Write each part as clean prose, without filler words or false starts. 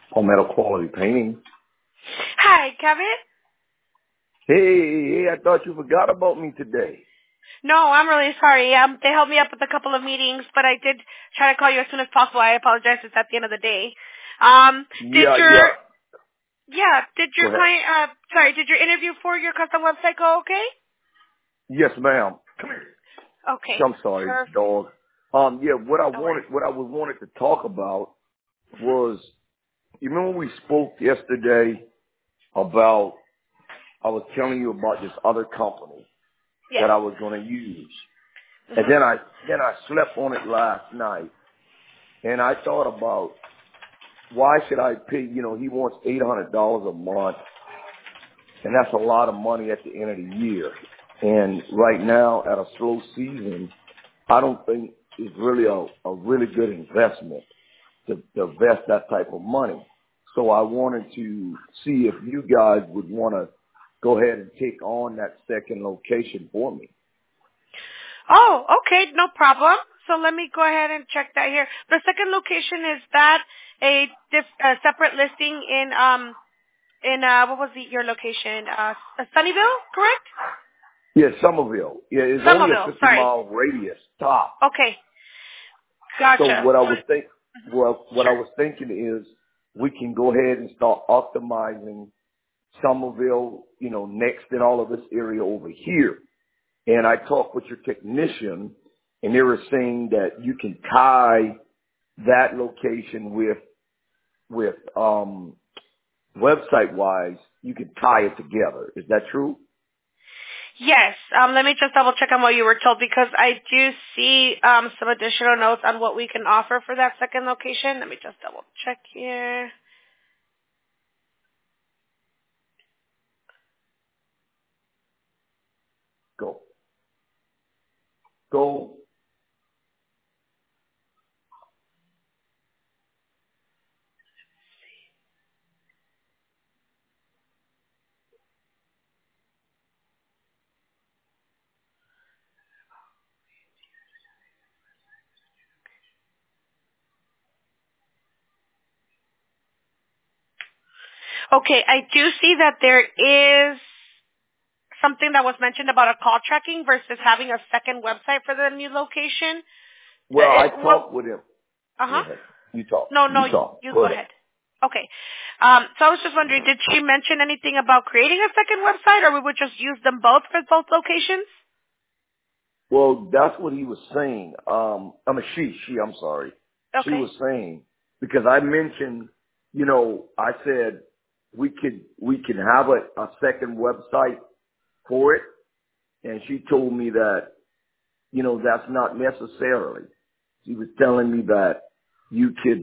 Palmetto Quality Painting. Hi, Kevin? Hey, I thought you forgot about me today. No, I'm really sorry. They held me up with a couple of meetings, but I did try to call you as soon as possible. I apologize. It's at the end of the day. Did Go your ahead. did your interview for your custom website go okay? Yes, ma'am. Come here. Okay. I'm sorry, Perfect. dog. What I No worries. wanted to talk about was, you remember we spoke yesterday about, I was telling you about this other company Yes. that I was going to use. And Mm-hmm. then I slept on it last night, and I thought about, why should I pay, he wants $800 a month, and that's a lot of money at the end of the year. And right now, at a slow season, I don't think it's really a really good investment to invest that type of money. So I wanted to see if you guys would want to go ahead and take on that second location for me. Oh, okay, no problem. So let me go ahead and check that here. The second location, is that a separate listing in what was your location? Sunnyvale, correct? Yeah, Somerville. Yeah, it's only a Somerville, sorry. 50-mile radius top. Okay, So gotcha. what I was thinking is we can go ahead and start optimizing Somerville, next in all of this area over here. And I talked with your technician, and they were saying that you can tie that location with website wise, you can tie it together. Is that true? Yes. Let me just double check on what you were told, because I do see some additional notes on what we can offer for that second location. Let me just double check here. Go. Okay, I do see that there is something that was mentioned about a call tracking versus having a second website for the new location. Well, I talked with him. Go Uh-huh. ahead. You talk. No, You talk. you Go go ahead. ahead. Okay. So I was just wondering, did she mention anything about creating a second website, or we would just use them both for both locations? Well, that's what he was saying. I'm sorry. She Okay. was saying, because I mentioned, I said we can have a second website for it, and she told me that, that's not necessarily. She was telling me that you could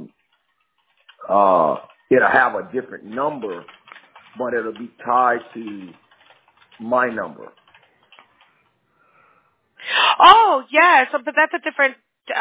it'll have a different number, but it'll be tied to my number. Oh, yeah. So, but that's a different.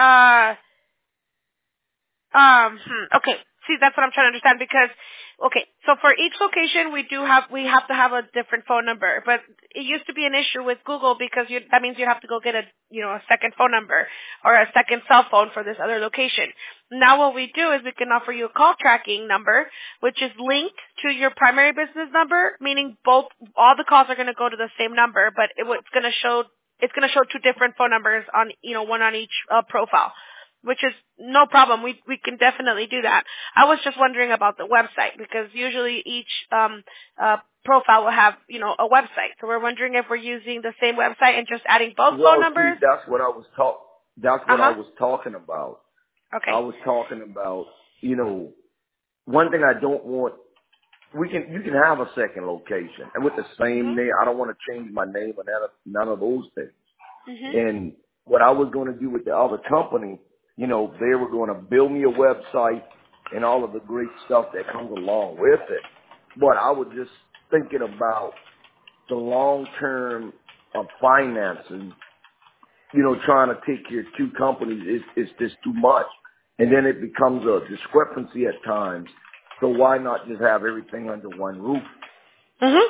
Okay. See, that's what I'm trying to understand, because, okay, so for each location we have to have a different phone number, but it used to be an issue with Google, because that means you have to go get a second phone number or a second cell phone for this other location. Now what we do is we can offer you a call tracking number, which is linked to your primary business number, meaning all the calls are going to go to the same number, but it's going to show two different phone numbers on, one on each profile, which is no problem. We can definitely do that. I was just wondering about the website, because usually each profile will have, a website. So we're wondering if we're using the same website and just adding both phone Well, see, numbers. that's what I was talking about. I Okay. was talking about, one thing I don't want, you can have a second location, and with the same Mhm. name. I don't want to change my name or none of those things. Mhm. And what I was going to do with the other company, they were going to build me a website and all of the great stuff that comes along with it. But I was just thinking about the long term of financing, trying to take care of two companies is just too much. And then it becomes a discrepancy at times. So why not just have everything under one roof? Mhm.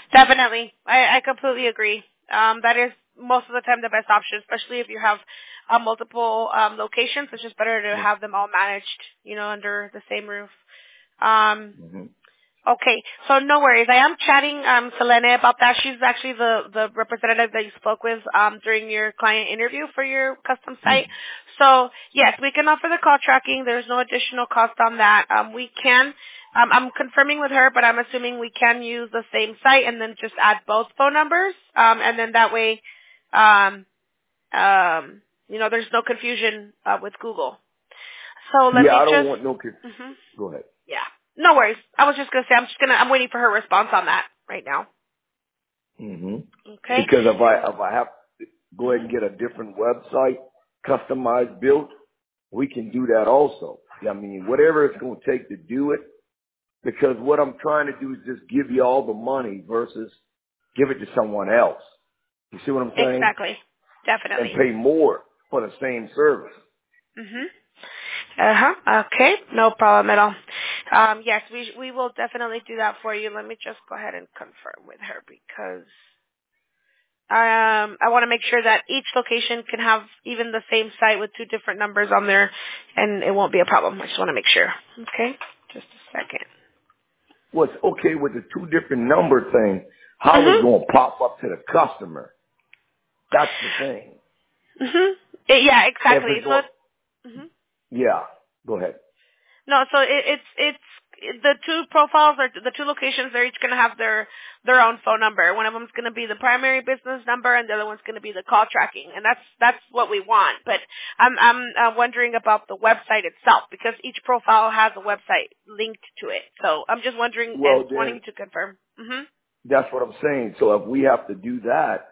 Definitely. I completely agree. That is most of the time the best option, especially if you have multiple locations. It's just better to have them all managed, under the same roof. Okay, so no worries. I am chatting Selene about that. She's actually the representative that you spoke with during your client interview for your custom site. So yes, we can offer the call tracking. There's no additional cost on that. We can. I'm confirming with her, but I'm assuming we can use the same site and then just add both phone numbers, and then that way, there's no confusion with Google. So let me I don't just. want no confusion. Go ahead. Yeah. No worries. I was just going to say, I'm waiting for her response on that right now. Okay. Because if I have to go ahead and get a different website, customized, built, we can do that also. I mean, whatever it's going to take to do it, because what I'm trying to do is just give you all the money versus give it to someone else. You see what I'm saying? Exactly. Definitely. And pay more for the same service. Okay. No problem at all. Yes, we will definitely do that for you. Let me just go ahead and confirm with her because I want to make sure that each location can have even the same site with two different numbers on there, and it won't be a problem. I just want to make sure. Okay? Just a second. What's okay with the two different number thing, how it's going to pop up to the customer. That's the thing. Yeah, exactly. Yeah, go ahead. No, so it's the two profiles or the two locations. They're each going to have their own phone number. One of them is going to be the primary business number, and the other one's going to be the call tracking. And that's what we want. But I'm wondering about the website itself because each profile has a website linked to it. So I'm just wondering and wanting to confirm. That's what I'm saying. So if we have to do that,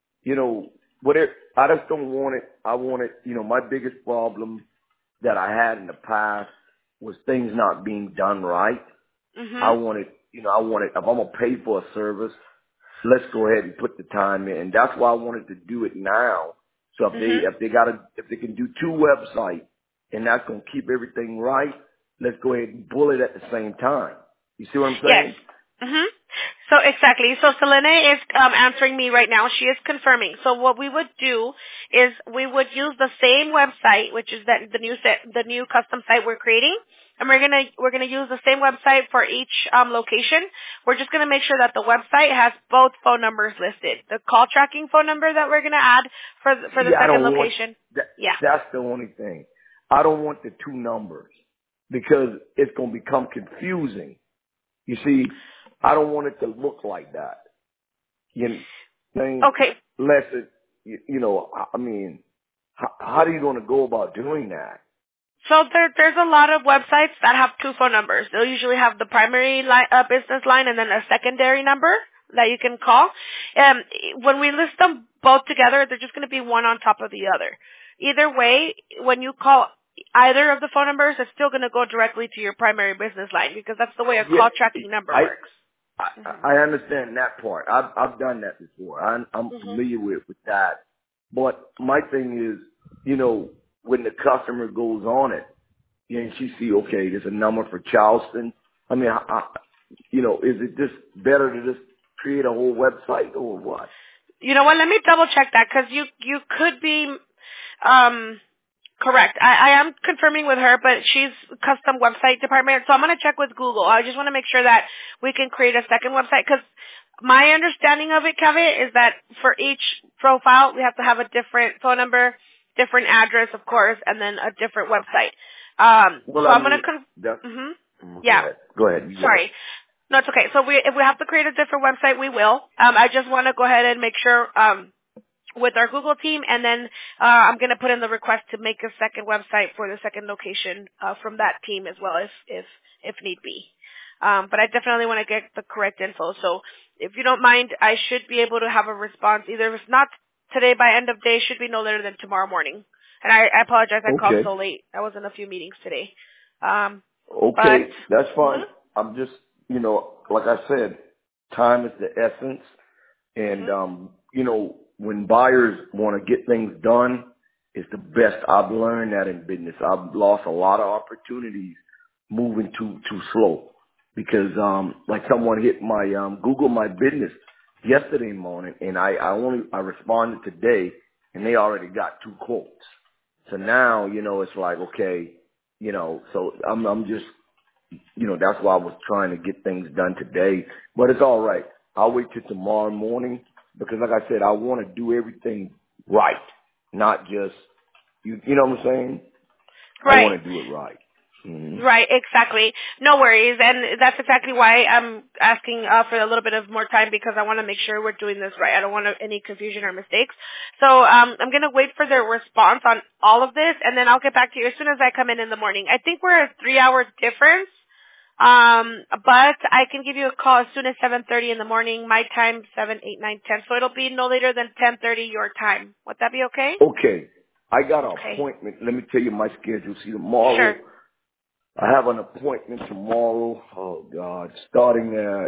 I just don't want it. I want it. My biggest problem that I had in the past was things not being done right. I want it, if I'm going to pay for a service, let's go ahead and put the time in. And that's why I wanted to do it now. So if they can do two websites and that's going to keep everything right, let's go ahead and bullet at the same time. You see what I'm saying? Yes. So exactly. So Selene is answering me right now. She is confirming. So what we would do is we would use the same website, which is the new custom site we're creating, and we're gonna use the same website for each location. We're just gonna make sure that the website has both phone numbers listed. The call tracking phone number that we're gonna add for the second location. That's the only thing. I don't want the two numbers because it's gonna become confusing. You see, I don't want it to look like that. Okay. Unless it, I mean, how are you going to go about doing that? So there's a lot of websites that have two phone numbers. They'll usually have the primary business line and then a secondary number that you can call. When we list them both together, they're just going to be one on top of the other. Either way, when you call either of the phone numbers, it's still going to go directly to your primary business line because that's the way a call tracking number works. I understand that part. I've done that before. I'm familiar with that. But my thing is, when the customer goes on it, and she see, okay, there's a number for Charleston. I mean, is it just better to just create a whole website or what? You know what? Let me double check that because you could be correct. I am confirming with her, but she's custom website department, so I'm going to check with Google. I just want to make sure that we can create a second website because my understanding of it, Kevin, is that for each profile, we have to have a different phone number, different address, of course, and then a different website. So I'm going to yeah. Go ahead. Sorry. No, it's okay. So if we have to create a different website, we will. I just want to go ahead and make sure with our Google team, and then I'm going to put in the request to make a second website for the second location from that team as well, if need be. But I definitely want to get the correct info. So if you don't mind, I should be able to have a response either if not today by end of day, should be no later than tomorrow morning. And I apologize, I called so late. I was in a few meetings today. Okay, that's fine. I'm just, like I said, time is the essence. And, when buyers want to get things done, it's the best. I've learned that in business. I've lost a lot of opportunities moving too slow because, like someone hit my, Google My Business yesterday morning and I responded today and they already got 2 quotes. So now, it's like, okay, so I'm just, that's why I was trying to get things done today. But it's all right. I'll wait till tomorrow morning because, like I said, I want to do everything right, not just, you know what I'm saying? I Right. want to do it right. Mm-hmm. Right, exactly. No worries, and that's exactly why I'm asking for a little bit of more time because I want to make sure we're doing this right. I don't want any confusion or mistakes. So I'm going to wait for their response on all of this, and then I'll get back to you as soon as I come in the morning. I think we're a 3-hour difference, but I can give you a call as soon as 7:30 in the morning, my time, 7, 8, 9, 10. So it'll be no later than 10:30 your time. Would that be okay? Okay. I got an Okay. appointment. Let me tell you my schedule. See, tomorrow, Sure. I have an appointment tomorrow. Oh, God. Starting at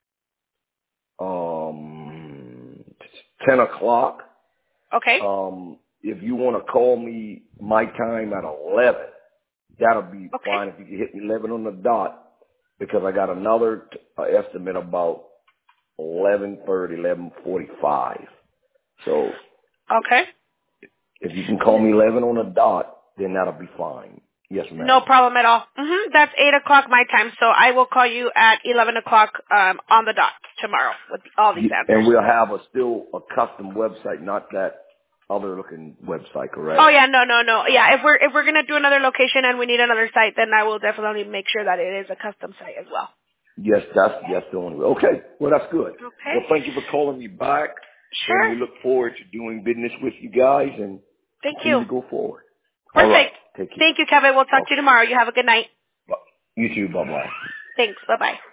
10 o'clock. Okay. If you want to call me my time at 11, that'll be Okay. fine if you can hit me 11 on the dot because I got another estimate about 11:30, 11:45. So Okay. if you can call me 11 on the dot, then that'll be fine. Yes, No ma'am. problem at all. That's 8 o'clock my time, so I will call you at 11 o'clock on the dot tomorrow with all these And answers. we'll have still a custom website, not that other looking website, correct? Oh yeah, no. Yeah, if we're gonna do another location and we need another site, then I will definitely make sure that it is a custom site as well. Yes, that's the only way. Okay, well that's good. Okay. Well, thank you for calling me back, and Sure. we look forward to doing business with you guys and Thank continue you. to go forward. All right, Perfect. take care. Thank you, Kevin. We'll talk to you Okay, tomorrow. You have a good night. you too. Bye bye. Thanks. Bye bye.